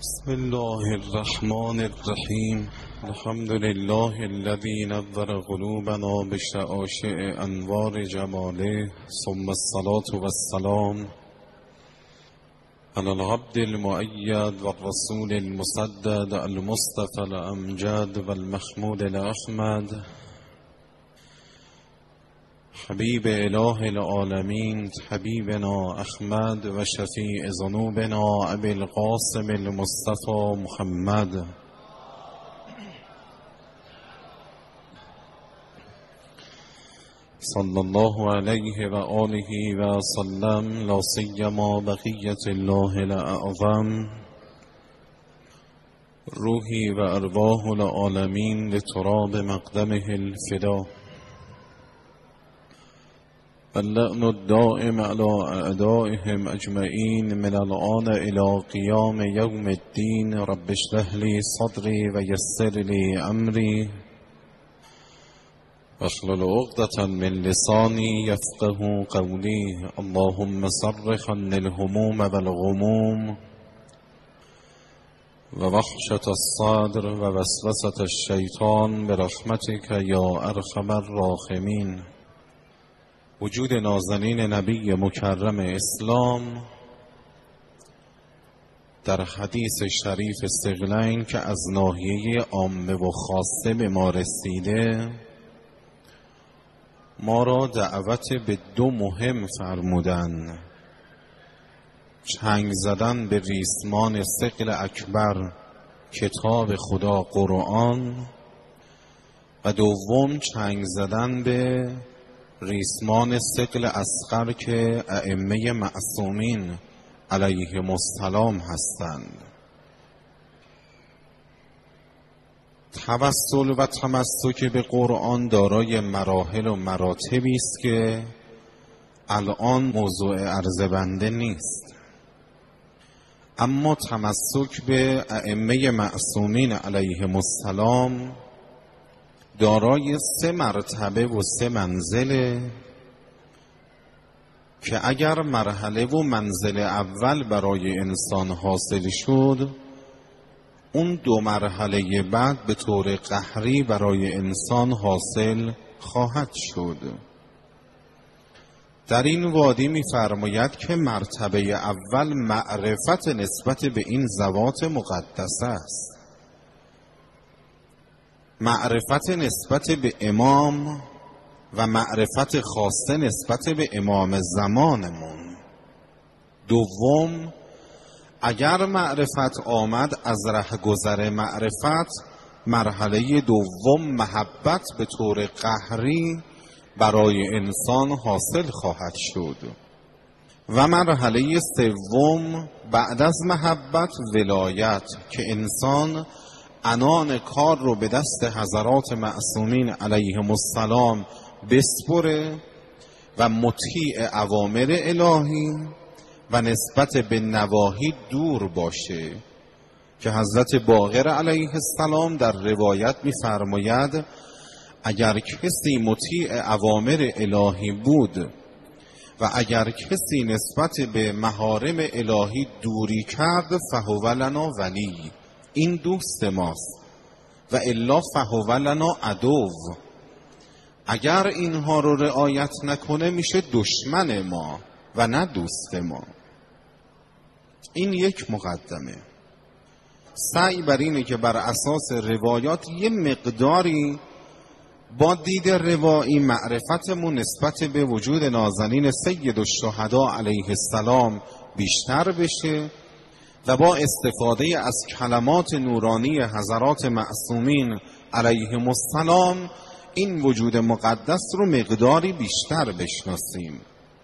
بسم الله الرحمن الرحیم. الحمد لله الذي نور قلوبنا بشعاشع انوار جماله، ثم الصلاة والسلام على العبد المؤيد والرسول المسدد المصطفى الأمجد والمحمود الأحمد، حبیب اله العالمین حبیبنا احمد و شفیع ذنوبنا ابی القاسم المصطفى محمد. صلی الله علیه و آله و سلم، لا سیما بقیة الله الاعظم، روحی و ارواح العالمین لتراب مقدمه الفدا، اللعن الدائم على اعدائهم اجمعین من الآن الى قیام یوم الدین. رب اشرح لی صدری و یسر لی امری واحلل عقدة من لسانی یفقهوا قولی. اللهم صرف عني الهموم والغموم و وحشة الصدر و وسوسة الشیطان برحمتك یا ارحم الراحمین. وجود نازنین نبی مکرم اسلام در حدیث شریف ثقلین که از ناحیه عامه و خاصه به ما رسیده، ما را دعوت به دو مهم فرمودن: چنگ زدن به ریسمان ثقل اکبر کتاب خدا قرآن، و دوم چنگ زدن به ریسمان ثقل اصغر که ائمه معصومین علیهم السلام هستند. توسل و تمسک به قرآن دارای مراحل و مراتبی است که الان موضوع عرض بنده نیست، اما تمسک به ائمه معصومین علیهم السلام دارای 3 مرتبه و 3 منزله که اگر مرحله و منزل اول برای انسان حاصل شد، اون 2 مرحله بعد به طور قهری برای انسان حاصل خواهد شد. در این وادی می‌فرماید که مرتبه اول معرفت نسبت به این ذوات مقدسه است، معرفت نسبت به امام و معرفت خاصه نسبت به امام زمانمون. دوم، اگر معرفت آمد از رهگذر معرفت، مرحله دوم محبت به طور قهری برای انسان حاصل خواهد شد، و مرحله سوم بعد از محبت ولایت که انسان عنان کار رو به دست حضرات معصومین علیهم السلام بسپره و مطیع اوامر الهی و نسبت به نواهی دور باشه، که حضرت باقر علیه السلام در روایت می‌فرماید اگر کسی مطیع اوامر الهی بود و اگر کسی نسبت به محارم الهی دوری کرد فهو لنا ولی، این دوست ماست، و الا فهو لنا عدو، اگر اینها رو رعایت نکنه میشه دشمن ما و نه دوست ما. این یک مقدمه. سعی بر اینه که بر اساس روایات یه مقداری با دید روایی معرفتمون نسبت به وجود نازنین سید الشهدا علیه السلام بیشتر بشه و با استفاده از کلمات نورانی حضرات معصومین علیهم السلام این وجود مقدس رو مقداری بیشتر بشناسیم.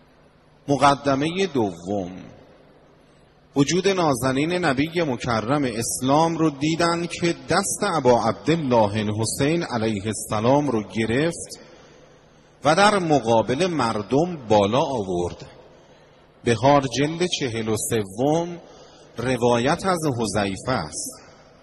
مقدمه دوم، وجود نازنین نبی مکرم اسلام رو دیدن که دست ابا عبدالله الحسین علیه السلام رو گرفت و در مقابل مردم بالا آورد. بهار جلد 43 روایت از حذیفه است.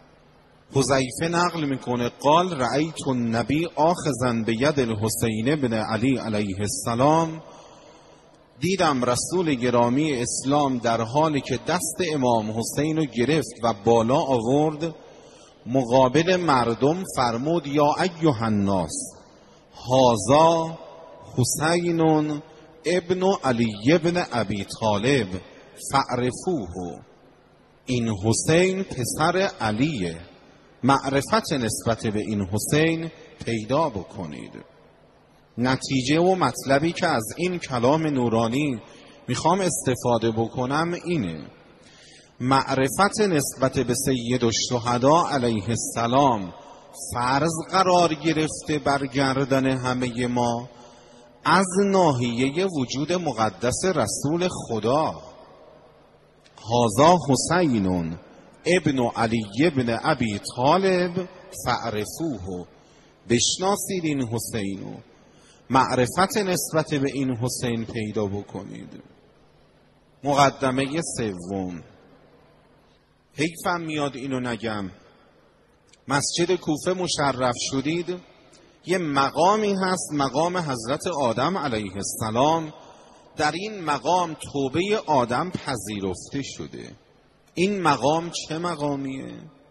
حذیفه نقل میکنه قال رأیت النبی آخذا بید الحسین بن علی علیه السلام دیدم رسول گرامی اسلام در حالی که دست امام حسین رو گرفت و بالا آورد، مقابل مردم فرمود یا ایها الناس هذا حسین ابن علی ابن ابی طالب فاعرفوه. این حسین پسر علیه، معرفت نسبت به این حسین پیدا بکنید. نتیجه و مطلبی که از این کلام نورانی میخوام استفاده بکنم اینه: معرفت نسبت به سید الشهدا علیه السلام فرض قرار گرفته بر گردن همه ما از ناحیه وجود مقدس رسول خدا. هذا حسین ابن علی ابن ابی طالب فاعرفوه. بشناسید این حسینو، معرفت نسبت به این حسین پیدا بکنید. مقدمه سوم، حیفم میاد اینو نگم، مسجد کوفه مشرف شدید، یه مقامی هست، مقام حضرت آدم علیه السلام. در این مقام توبه آدم پذیرفته شده. این مقام چه مقامیه؟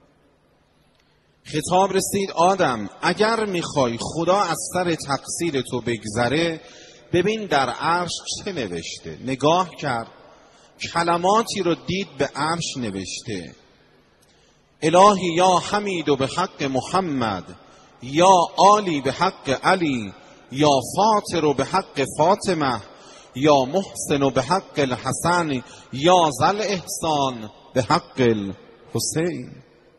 خطاب رسید آدم اگر میخوای خدا از سر تقصیر تو بگذره، ببین در عرش چه نوشته. نگاه کرد، کلماتی رو دید به عرش نوشته: الهی یا حمید به حق محمد، یا عالی به حق علی، یا فاطر به حق فاطمه، یا محسن به حق الحسن، یا ذل احسان به حق الحسین.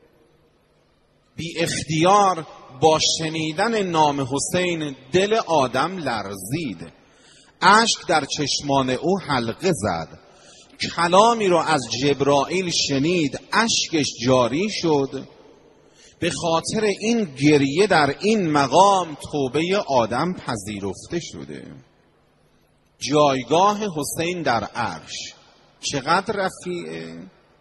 بی اختیار با شنیدن نام حسین دل آدم لرزید، اشک در چشمان او حلقه زد. کلامی رو از جبرائیل شنید، اشکش جاری شد. به خاطر این گریه در این مقام توبه آدم پذیرفته شده. جایگاه حسین در عرش چقدر رفیعه.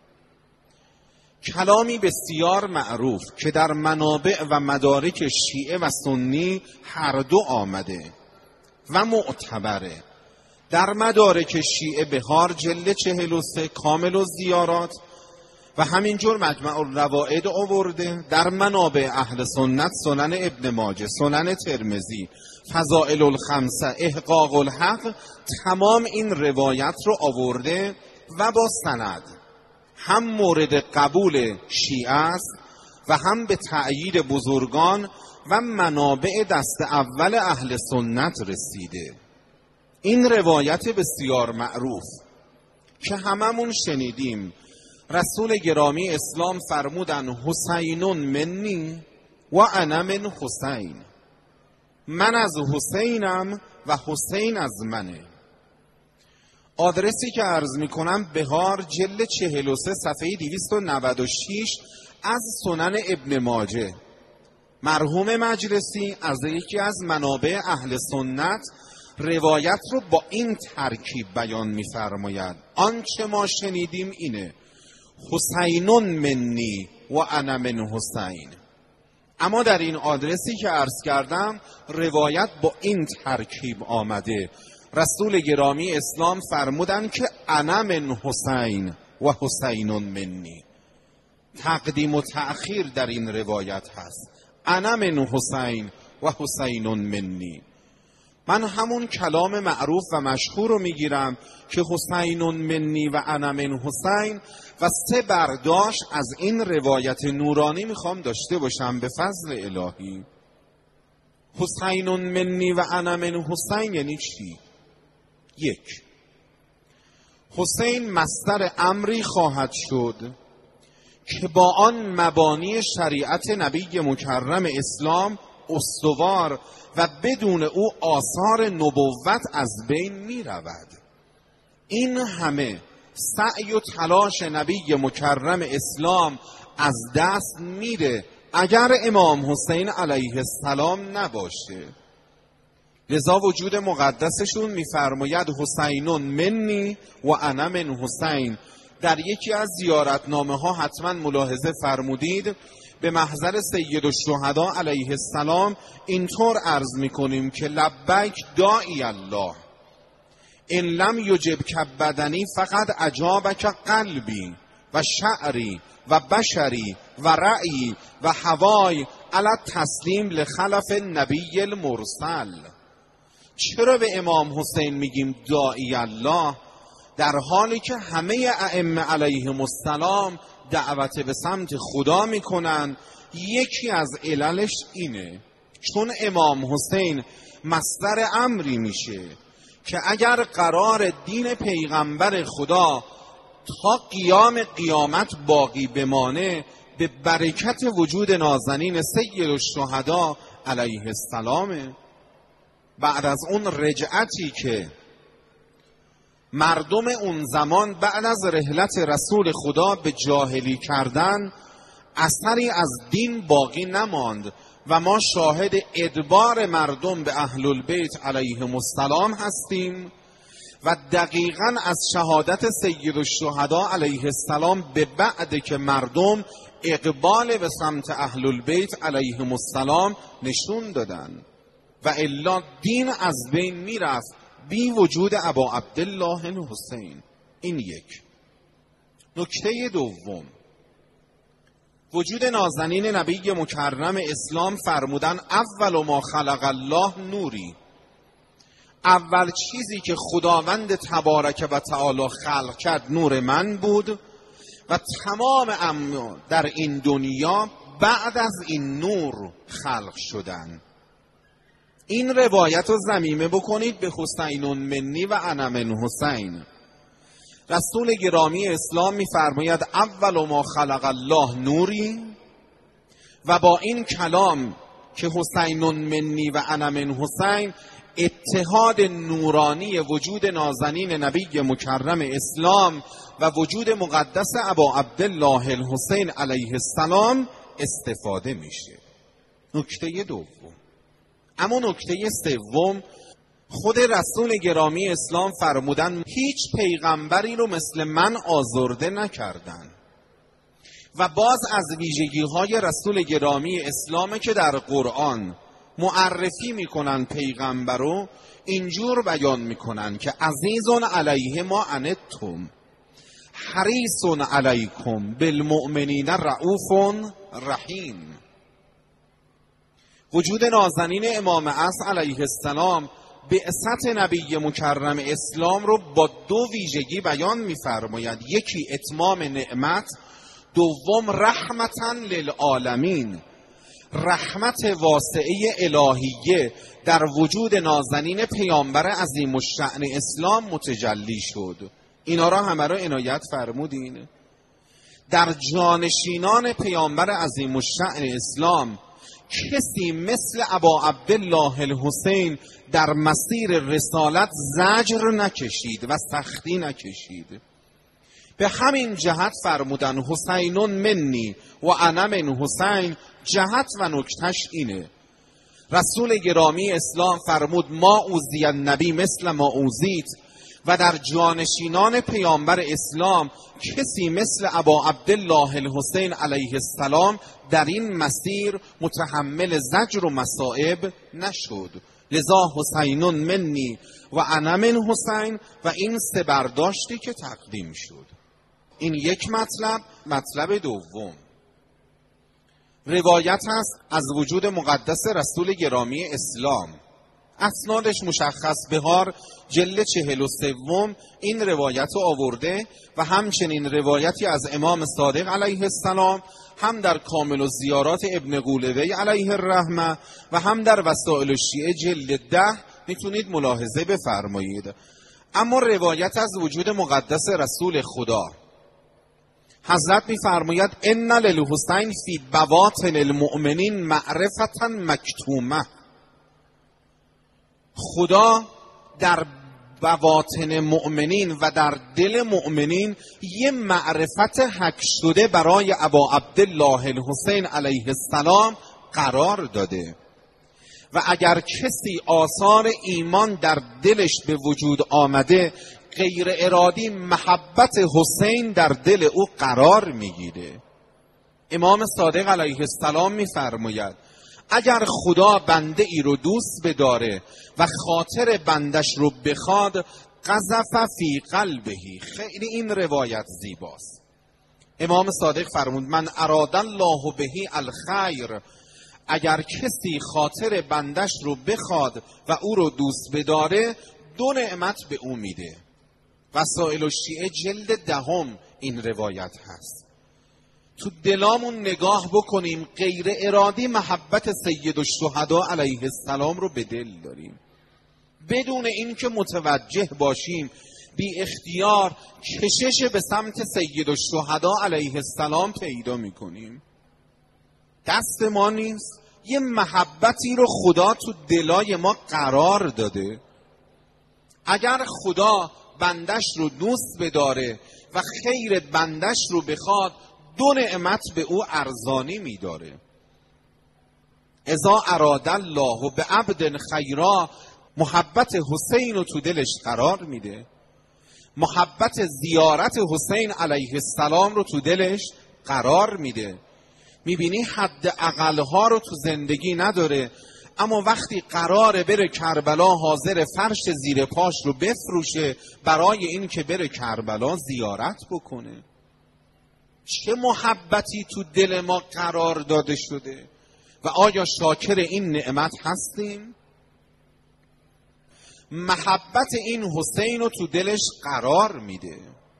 کلامی بسیار معروف که در منابع و مدارک شیعه و سنی هر دو آمده و معتبره. در مدارک شیعه بهار جلد 43 کامل الزیارات و همینجور مجمع الروائد آورده. در منابع اهل سنت سنن ابن ماجه، سنن ترمذی، فضائل الخمسه، احقاق الحق، تمام این روایت رو آورده و با سند هم مورد قبول شیعه است و هم به تأیید بزرگان و منابع دست اول اهل سنت رسیده. این روایت بسیار معروف که هممون شنیدیم، رسول گرامی اسلام فرمودن حسین منی و انا من حسین. من از حسینم و حسین از منه. آدرسی که عرض میکنم بهار جلد 43 صفحه 296 از سنن ابن ماجه. مرحوم مجلسی از یکی از منابع اهل سنت روایت رو با این ترکیب بیان میفرماید: آنچه ما شنیدیم اینه حسین منی و انا من حسین. اما در این آدرسی که عرض کردم روایت با این ترکیب آمده. رسول گرامی اسلام فرمودن که انا من حسین و حسین منی. تقدیم و تأخیر در این روایت هست. انا من حسین و حسین منی. من همون کلام معروف و مشهور رو میگیرم که حسین منی و انا من حسین و 3 برداشت از این روایت نورانی میخوام داشته باشم به فضل الهی. حسین منی و انا من حسین یعنی چی؟ 1. حسین مصدر امری خواهد شد که با آن مبانی شریعت نبی مکرم اسلام استوار و بدون او آثار نبوت از بین می رود. این همه سعی و تلاش نبی مکرم اسلام از دست میره اگر امام حسین علیه السلام نباشه. لذا وجود مقدسشون میفرماید حسین منی و انا من حسین. در یکی از زیارتنامه ها حتما ملاحظه فرمودید به محضر سید الشهدا علیه السلام اینطور عرض میکنیم که لبیک داعی الله. ان لم یجبک بدنی فقط اجابک قلبی و شعری و بشری و رأی و هوای علی تسلیم لخلف نبی المرسل. چرا به امام حسین میگیم داعی الله در حالی که همه ائمه علیهم السلام دعوت به سمت خدا میکنن؟ یکی از عللش اینه چون امام حسین مصدر امری میشه که اگر قرار دین پیغمبر خدا تا قیام قیامت باقی بمانه، به برکت وجود نازنین سید الشهدا علیه السلام. بعد از اون رجعتی که مردم اون زمان بعد از رحلت رسول خدا به جاهلی کردن، اثری از دین باقی نماند و ما شاهد ادبار مردم به اهل البیت علیهم السلام هستیم و دقیقاً از شهادت سید الشهدا علیه السلام به بعد که مردم اقبال به سمت اهل البیت علیهم السلام نشون دادن و الا دین از بین میرفت بی وجود ابا عبدالله الحسین. این یک. نکته دوم، وجود نازنین نبی مکرم اسلام فرمودن اول ما خلق الله نوری، اول چیزی که خداوند تبارک و تعالی خلق کرد نور من بود و تمام امر در این دنیا بعد از این نور خلق شدن. این روایت رو ضمیمه بکنید به حسین منی و انا من حسین. رسول گرامی اسلام می‌فرماید اول ما خلق الله نوری، و با این کلام که حسین منی و انا من حسین اتحاد نورانی وجود نازنین نبی مکرم اسلام و وجود مقدس ابا عبدالله الحسین علیه السلام استفاده میشه. نکته دوم. اما نکته سوم، خود رسول گرامی اسلام فرمودن هیچ پیغمبری رو مثل من آزرده نکردن و باز از ویژگی‌های رسول گرامی اسلامه که در قرآن معرفی میکنن پیغمبر رو، اینجور بیان میکنن که عزیزون علیه ما عنتم حریصون علیکم بالمؤمنین رؤوف رحیم. وجود نازنین امام عصر علیه السلام بعثت نبی مکرم اسلام رو با دو ویژگی بیان می‌فرماید، یکی اتمام نعمت، دوم رحمتاً للعالمین، رحمت واسعه الهیه در وجود نازنین پیامبر عظیم الشأن اسلام متجلی شد. اینا را همه را عنایت فرمودین. در جانشینان پیامبر عظیم الشأن اسلام کسی مثل ابا عبدالله الحسین در مسیر رسالت زجر نکشید و سختی نکشید. به همین جهت فرمودن حسین منی و انا من حسین. جهت و نکتش اینه، رسول گرامی اسلام فرمود ما اوذی النبی مثل ما اوذیت، و در جانشینان پیامبر اسلام کسی مثل ابا عبدالله الحسین علیه السلام در این مسیر متحمل زجر و مصائب نشد. لذا حسین منی و انا من حسین و این سه برداشتی که تقدیم شد. این یک مطلب. مطلب دوم، روایت هست از وجود مقدس رسول گرامی اسلام، اسنادش مشخص، بهار جلد 43 این روایت رو آورده و همچنین روایتی از امام صادق علیه السلام هم در کامل الزیارات ابن قولوی علیه الرحمه و هم در وسائل الشیعه جلد 10 میتونید ملاحظه بفرمایید. اما روایت از وجود مقدس رسول خدا، حضرت میفرماید ان للحسین فی بواطن المؤمنین معرفتا مکتومه، خدا در بواطن مؤمنین و در دل مؤمنین یه معرفت حک شده برای ابا عبدالله الحسین علیه السلام قرار داده و اگر کسی آثار ایمان در دلش به وجود آمده، غیر ارادی محبت حسین در دل او قرار میگیره. امام صادق علیه السلام میفرماید اگر خدا بنده ای رو دوست بداره و خاطر بندش رو بخواد، قذف فی قلبه. خیلی این روایت زیباست. امام صادق فرمود من اراد الله به الخیر، اگر کسی خاطر بندش رو بخواد و او رو دوست بداره 2 نعمت به او میده. وسائل الشیعه جلد 10 این روایت هست. تو دلامون نگاه بکنیم، غیر ارادی محبت سید الشهدا علیه السلام رو به دل داریم، بدون اینکه متوجه باشیم بی اختیار کشش به سمت سید الشهدا علیه السلام پیدا میکنیم. دست ما نیست. یه محبتی رو خدا تو دلای ما قرار داده. اگر خدا بندش رو دوست بداره و خیر بندش رو بخواد 2 نعمت به او ارزانی میداره. اذا اراد الله به عبد خیرا، محبت حسین رو تو دلش قرار میده، محبت زیارت حسین علیه السلام رو تو دلش قرار میده. میبینی حد اقلها رو تو زندگی نداره، اما وقتی قراره بره کربلا حاضر فرش زیر پاش رو بفروشه برای این که بره کربلا زیارت بکنه. چه محبتی تو دل ما قرار داده شده و آیا شاکر این نعمت هستیم؟ محبت این حسین رو تو دلش قرار میده.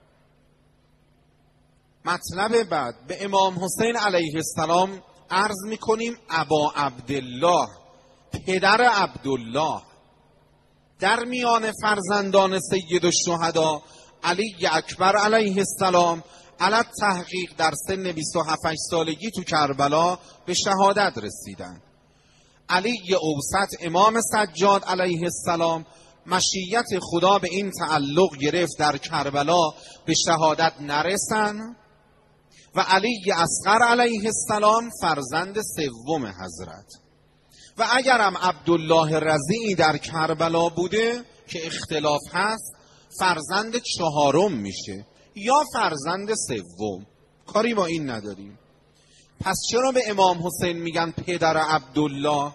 مطلب بعد به امام حسین علیه السلام عرض میکنیم ابا عبدالله، پدر عبدالله. در میان فرزندان سید الشهدا علی اکبر علیه السلام علی تحقیق در سن 27 سالگی تو کربلا به شهادت رسیدن. علی اوسط امام سجاد علیه السلام مشیت خدا به این تعلق گرفت در کربلا به شهادت نرسن و علی اصغر علیه السلام فرزند 3 حضرت. و اگرم عبدالله رضیعی در کربلا بوده که اختلاف هست، فرزند 4 میشه یا فرزند 3. کاری با این نداریم. پس چرا به امام حسین میگن پدر عبدالله؟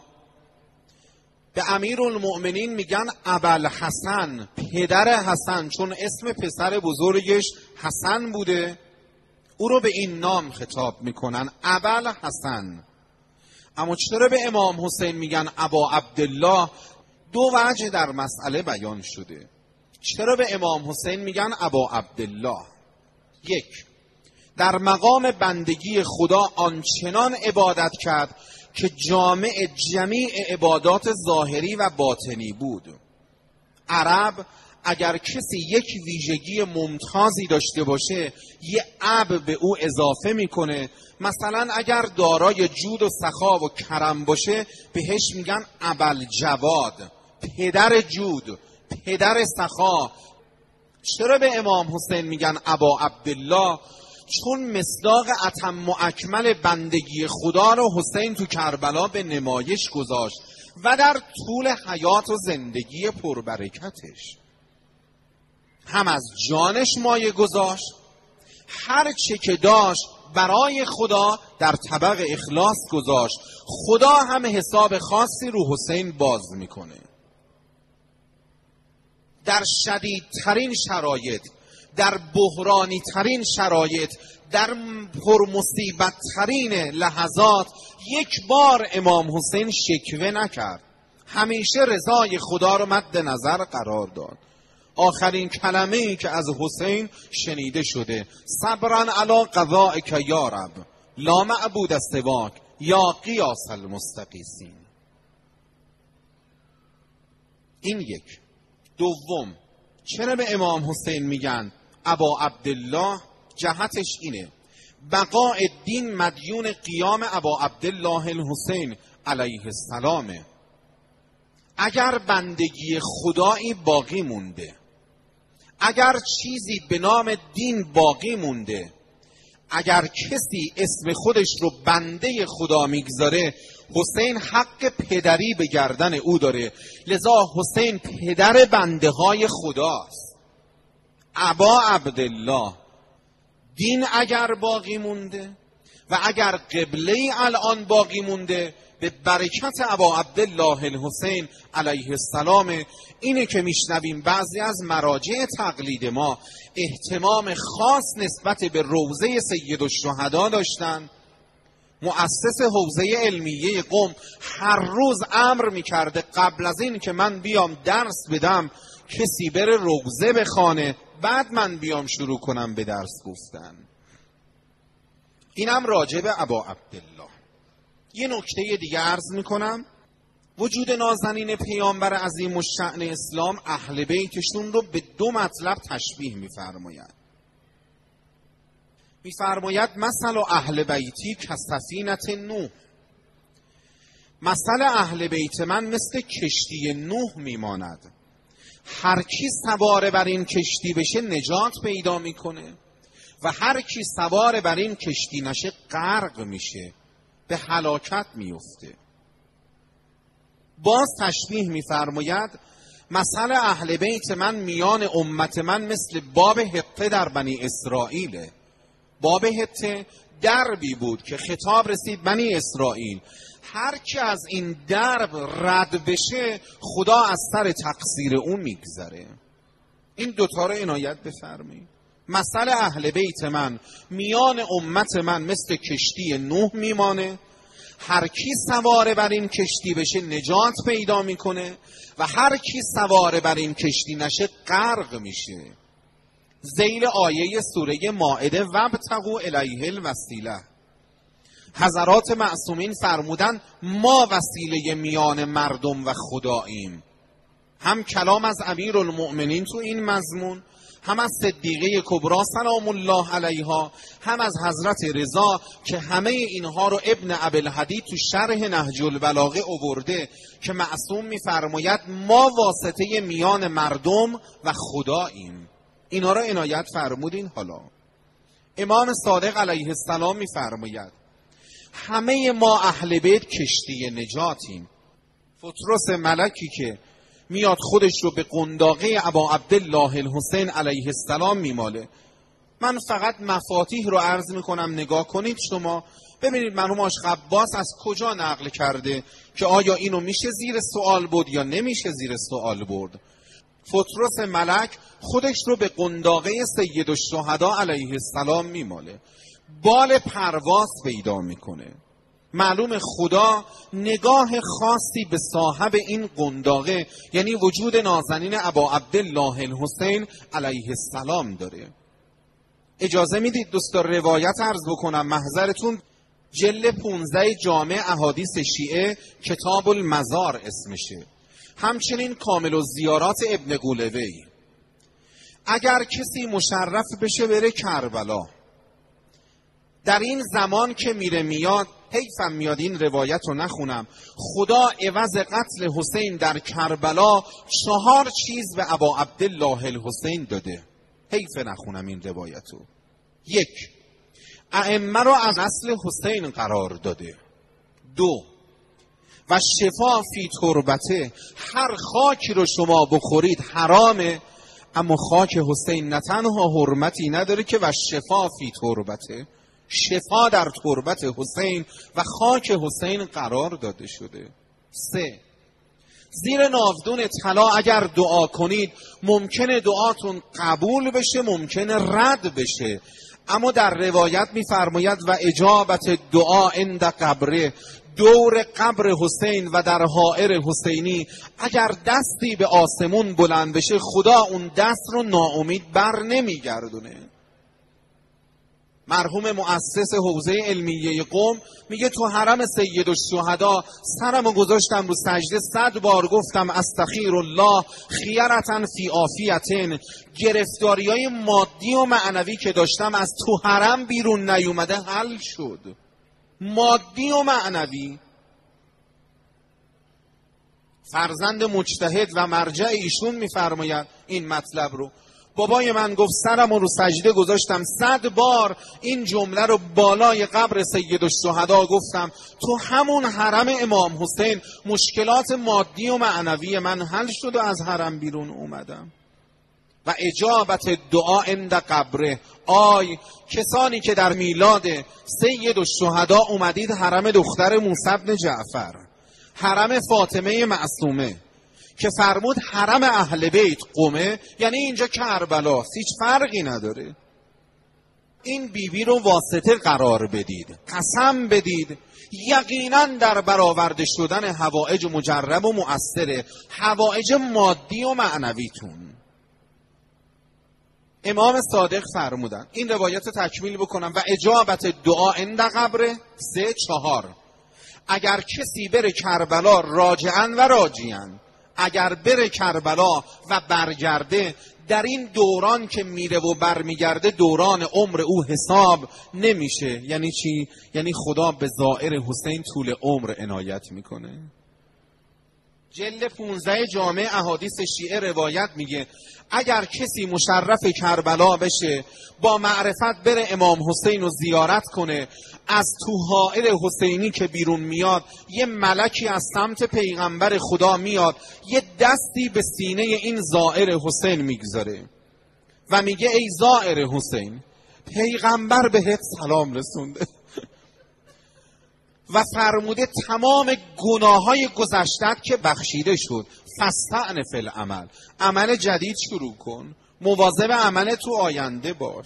به امیرالمؤمنین میگن ابوالحسن، پدر حسن، چون اسم پسر بزرگش حسن بوده، او رو به این نام خطاب میکنن ابوالحسن. اما چرا به امام حسین میگن ابا عبدالله؟ 2 وجه در مسئله بیان شده. چرا به امام حسین میگن ابا عبدالله؟ 1، در مقام بندگی خدا آنچنان عبادت کرد که جامع جمیع عبادات ظاهری و باطنی بود. عرب اگر کسی یک ویژگی ممتازی داشته باشه یه اب به او اضافه میکنه. مثلا اگر دارای جود و سخا و کرم باشه بهش میگن ابوالجواد، پدر جود، پدر سخا. چرا به امام حسین میگن ابا عبدالله؟ چون مصداق اتم و اکمل بندگی خدا رو حسین تو کربلا به نمایش گذاشت و در طول حیات و زندگی پربرکتش هم از جانش مایه گذاشت، هر چه که داشت برای خدا در طبق اخلاص گذاشت. خدا هم حساب خاصی رو حسین باز میکنه. در شدیدترین شرایط، در بحرانی ترین شرایط، در پرمصیبت ترین لحظات 1 بار امام حسین شکوه نکرد. همیشه رضای خدا رو مد نظر قرار داد. آخرین کلمه‌ای که از حسین شنیده شده صبرا علی قضائک یا رب لا معبود سواک یا قیاس المستقیسین. این 1. 2، چرا به امام حسین میگن ابا عبدالله؟ جهتش اینه بقاء الدین مدیون قیام ابا عبدالله الحسین علیه السلامه. اگر بندگی خدایی باقی مونده، اگر چیزی به نام دین باقی مونده، اگر کسی اسم خودش رو بنده خدا میگذاره، حسین حق پدری به گردن او داره. لذا حسین پدر بنده های خداست. ابا عبدالله. دین اگر باقی مونده و اگر قبله الان باقی مونده به برکت ابا عبدالله الحسین علیه السلام اینه که میشنویم بعضی از مراجع تقلید ما اهتمام خاص نسبت به روضه سیدالشهدا داشتن. مؤسس حوزه علمیه قم هر روز امر میکرده قبل از این که من بیام درس بدم کسی بره روضه بخوانه، بعد من بیام شروع کنم به درس گفتن. اینم راجع به ابا عبدالله. یه نکته دیگه عرض میکنم، وجود نازنین پیامبر عظیم الشأن اسلام اهل بیتشون رو به دو مطلب تشبیه میفرماید. میفرماید مثل اهل بیتی کسفینة نوح، مثل اهل بیت من مثل کشتی نوح میماند. هر کی سوار بر این کشتی بشه نجات پیدا میکنه و هر کی سوار بر این کشتی نشه غرق میشه، به هلاکت میفته. باز تشبیه میفرماید مثل اهل بیت من میان امت من مثل باب حطه در بنی اسرائیله. باب حطه دربی بود که خطاب رسید بنی اسرائیل، هر کی از این درب رد بشه خدا از سر تقصیر اون میگذره. این دوتا رو عنایت بفرمایید. مثل اهل بیت من میان امت من مثل کشتی نوح میمانه، هر کی سوار بر این کشتی بشه نجات پیدا میکنه و هر کی سوار بر این کشتی نشه غرق میشه. ذیل آیه سوره مائده وابتغوا الیه الوسیله. حضرات معصومین فرمودن ما وسیله میان مردم و خداییم. هم کلام از امیرالمؤمنین تو این مضمون، هم از صدیقه کبری سلام الله علیها، هم از حضرت رضا که همه اینها رو ابن ابوالحدید تو شرح نهج البلاغه آورده که معصوم میفرماید ما واسطه میان مردم و خداییم. اینا رو عنایت فرمودین. حالا امام صادق علیه السلام میفرماید همه ما اهل بیت کشتی نجاتیم. فطرس ملکی که میاد خودش رو به قنداقه ابا عبدالله الحسین علیه السلام میماله. من فقط مفاتیح رو عرض میکنم، نگاه کنید شما ببینید مرحوم آش عباس از کجا نقل کرده که آیا اینو میشه زیر سوال برد یا نمیشه زیر سوال برد. فطرس ملک خودش رو به قنداقه سیدالشهدا علیه السلام میماله، بال پرواز پیدا میکنه. معلوم خدا نگاه خاصی به صاحب این قنداقه یعنی وجود نازنین ابا عبدالله الحسین علیه السلام داره. اجازه میدید دوستا روایت عرض بکنم محضرتون، جلد 15 جامع احادیث شیعه کتاب المزار اسمشه، همچنین کامل الزیارات ابن قولوی. اگر کسی مشرف بشه بره کربلا، در این زمان که میره میاد، حیفم میاد این روایت رو نخونم، خدا عوض قتل حسین در کربلا 4 چیز به ابا عبدالله الحسین داده. حیف نخونم این روایت رو. 1. ائمه رو از نسل حسین قرار داده. 2. و شفا فی تربته، هر خاکی رو شما بخورید حرامه، اما خاک حسین نه تنها حرمتی نداره که و شفا فی تربته، شفا در تربت حسین و خاک حسین قرار داده شده. 3. زیر ناودون طلا اگر دعا کنید ممکنه دعاتون قبول بشه ممکنه رد بشه، اما در روایت میفرماید و اجابت دعا عند قبره، دور قبر حسین و در حائر حسینی اگر دستی به آسمون بلند بشه خدا اون دست رو ناامید بر نمیگردونه. مرحوم مؤسس حوزه علمیه قم میگه تو حرم سیدالشهدا سرمو گذاشتم رو سجده 100 بار گفتم استغفر الله خیرتن فی عافیتن. گرفتاریای مادی و معنوی که داشتم از تو حرم بیرون نیومده حل شد. مادی و معنوی. فرزند مجتهد و مرجع ایشون میفرماید این مطلب رو، بابای من گفت سرمو رو سجده گذاشتم 100 بار این جمله رو بالای قبر سیدالشهدا گفتم تو همون حرم امام حسین مشکلات مادی و معنوی من حل شد و از حرم بیرون اومدم. و اجابت دعا عند قبره. آی کسانی که در میلاد سید الشهدا اومدید حرم دختر موسی بن جعفر، حرم فاطمه معصومه که فرمود حرم اهل بیت قمه، یعنی اینجا کربلاست، هیچ فرقی نداره. این بیبی رو واسطه قرار بدید، قسم بدید یقینا در برآورده شدن حوائج مجرب و مؤثره، حوائج مادی و معنویتون. امام صادق فرمودن، این روایت تکمیل بکنم، و اجابت دعا عند قبر 3-4. اگر کسی بره کربلا راجعن و راجعن، اگر بره کربلا و برگرده، در این دوران که میره و برمیگرده دوران عمر او حساب نمیشه. یعنی چی؟ یعنی خدا به زائر حسین طول عمر عنایت میکنه. جلد 15 جامع احادیث شیعه روایت میگه اگر کسی مشرف کربلا بشه، با معرفت بره امام حسین رو زیارت کنه، از تو حائل حسینی که بیرون میاد یه ملکی از سمت پیغمبر خدا میاد، یه دستی به سینه این زائر حسین میگذاره و میگه ای زائر حسین، پیغمبر بهت سلام رسونده و فرموده تمام گناههای گذشتت که بخشیده شد، فاستأنف العمل، عمل جدید شروع کن، مواظب عمل تو آینده باش،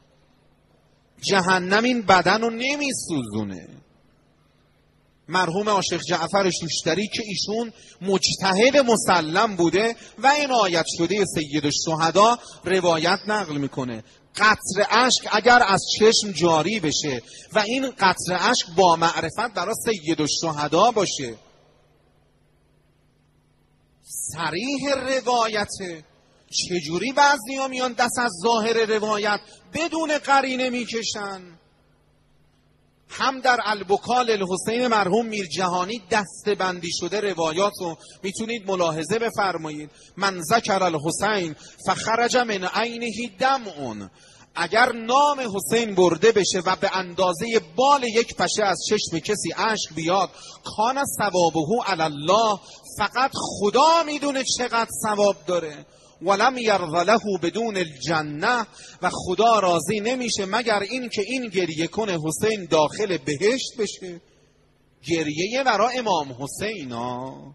جهنم این بدن رو نمی سوزونه. مرحوم عاشق جعفر شوشتری که ایشون مجتهد مسلم بوده و این آیت شده سید الشهدا روایت نقل میکنه، قطره اشک اگر از چشم جاری بشه و این قطره اشک با معرفت برای سید الشهدا باشه، صریح روایته. چجوری بعضی ها میان دست از ظاهر روایت بدون قرینه میکشن؟ هم در البکال الحسین مرحوم میرجهانی دسته بندی شده روایات رو میتونید ملاحظه بفرمایید. من ذکر الحسین فخرج من عینه دمع، اگر نام حسین برده بشه و به اندازه بال یک پشه از چشم کسی اشک بیاد، کان ثوابه علی الله، فقط خدا میدونه چقدر ثواب داره. ولم یرض له بدون الجنه، و خدا راضی نمیشه مگر این که این گریه کنه حسین داخل بهشت بشه. گریه برای امام حسین ها.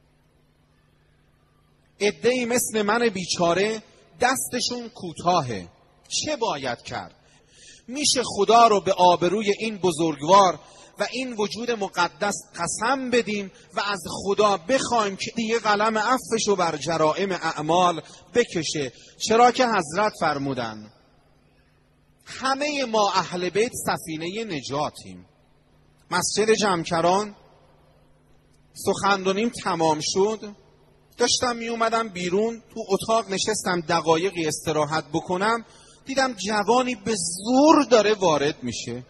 عده‌ای مثل من بیچاره دستشون کوتاهه، چه باید کرد؟ میشه خدا رو به آبروی این بزرگوار و این وجود مقدس قسم بدیم و از خدا بخوایم که دیگه قلم عفوشو بر جرائم اعمال بکشه. چرا که حضرت فرمودن همه ما اهل بیت سفینه نجاتیم. مسجد جمکران سخنرانیم تمام شد، داشتم می اومدم بیرون، تو اتاق نشستم دقایقی استراحت بکنم، دیدم جوانی به زور داره وارد میشه.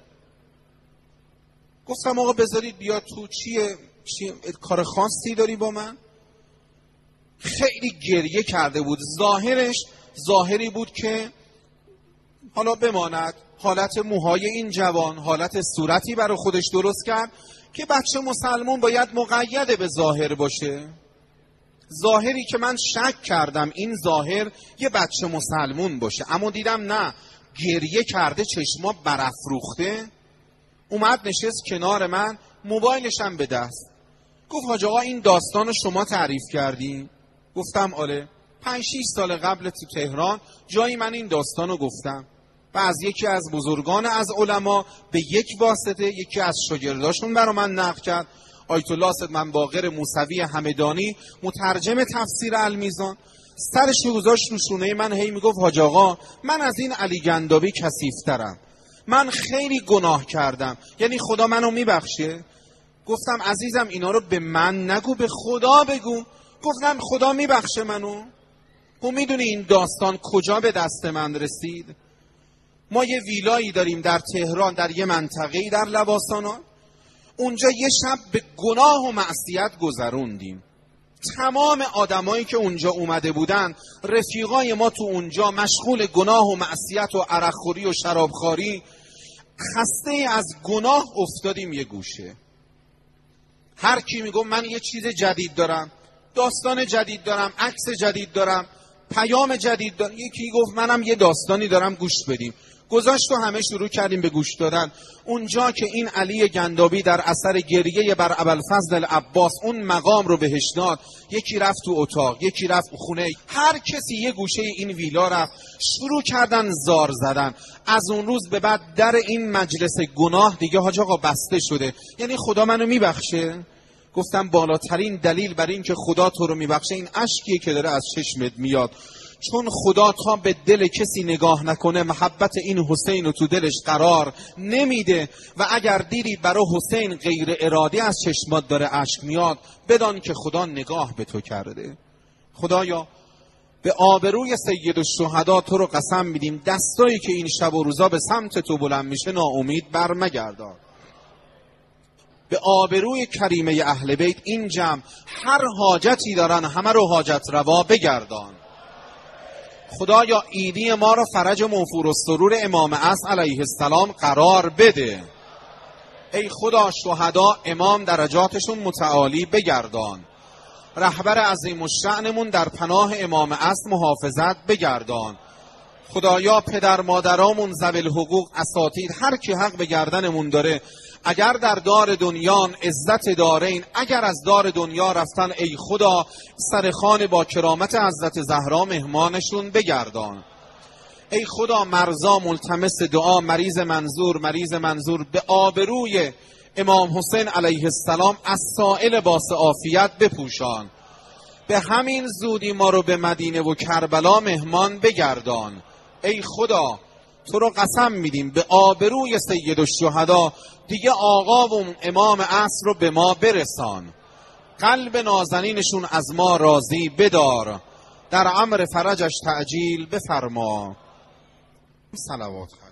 گفتم آقا بذارید بیاد تو، چیه کار خاصی داری با من؟ خیلی گریه کرده بود، ظاهرش ظاهری بود که حالا بماند حالت موهای این جوان، حالت صورتی برای خودش درست کرد که بچه مسلمون باید مقید به ظاهر باشه. ظاهری که من شک کردم این ظاهر یه بچه مسلمون باشه، اما دیدم نه، گریه کرده، چشما برافروخته. اومد نشست کنار من، موبایلش هم به دست. گفت حاج آقا این داستان شما تعریف کردین؟ گفتم آره، 5-6 سال قبل تو تهران جایی من این داستانو گفتم و از یکی از بزرگان از علما به یک واسطه یکی از شاگرداشون برا من نقل کرد، آیت الله سید باقر موسوی همدانی، مترجم تفسیر المیزان. سرش گذاشت رو شونه من، هی میگفت حاج آقا من از این علی گندابی کثیف‌ترم، من خیلی گناه کردم، یعنی خدا منو میبخشه؟ گفتم عزیزم اینا رو به من نگو، به خدا بگو. گفتم خدا میبخشه منو؟ تو میدونی این داستان کجا به دست من رسید؟ ما یه ویلایی داریم در تهران، در یه منطقه‌ای در لواسانا، اونجا یه شب به گناه و معصیت گذروندیم. تمام آدمایی که اونجا اومده بودن، رفیقای ما تو اونجا مشغول گناه و معصیت و عرقخوری و شرابخواری، خسته از گناه افتادیم یه گوشه. هر کی میگم من یه چیز جدید دارم، داستان جدید دارم، عکس جدید دارم، پیام جدید داد. یکی گفت منم یه داستانی دارم گوش بدیم. گذاشت و همه شروع کردیم به گوش دادن. اونجا که این علی گندابی در اثر گریه بر ابوالفضل عباس اون مقام رو بهش داد، یکی رفت تو اتاق، یکی رفت خونه، هر کسی یه گوشه این ویلا رفت، شروع کردن زار زدن. از اون روز به بعد در این مجلس گناه دیگه حاج آقا بسته شده. یعنی خدا منو میبخشه؟ گفتم بالاترین دلیل بر این که خدا تو رو میبخشه این اشکیه که داره از چشمت میاد، چون خدا تا به دل کسی نگاه نکنه محبت این حسین رو تو دلش قرار نمیده. و اگر دیدی برای حسین غیر ارادی از چشمات داره اشک میاد، بدان که خدا نگاه به تو کرده. خدایا به آبروی سید الشهدا تو رو قسم میدیم، دستایی که این شب و روزا به سمت تو بلند میشه ناامید بر مگردان. به آبروی کریمه اهل بیت این جمع هر حاجتی دارن همه رو حاجت روا بگردان. خدایا عیدی ما رو فرج موفور و سرور امام عصر علیه السلام قرار بده. ای خدا شهدا امام درجاتشون متعالی بگردان. رهبر عظیم الشأنمون در پناه امام عصر محافظت بگردان. خدایا پدر مادرامون ذوی الحقوق اساتید هر کی حق به گردنمون داره، اگر در دار دنیان عزت دارین، اگر از دار دنیا رفتن، ای خدا سرخوان با کرامت حضرت زهرا مهمانشون بگردان. ای خدا مرزا ملتمس دعا، مریض منظور به آبروی امام حسین علیه السلام از سائل باس عافیت بپوشان. به همین زودی ما رو به مدینه و کربلا مهمان بگردان. ای خدا تو رو قسم میدیم به آبروی سید الشهدا دیگه آقا و امام عصر رو به ما برسان. قلب نازنینشون از ما راضی بدار، در امر فرجش تعجیل بفرما. صلوات